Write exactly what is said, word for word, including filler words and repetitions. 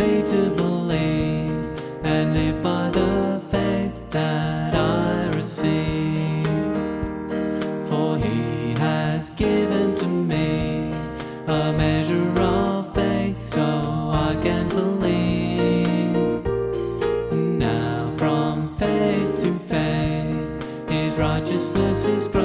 me to believe and live by the faith that I receive. For he has given to me a measure of faith so I can believe. Now from faith to faith his righteousness is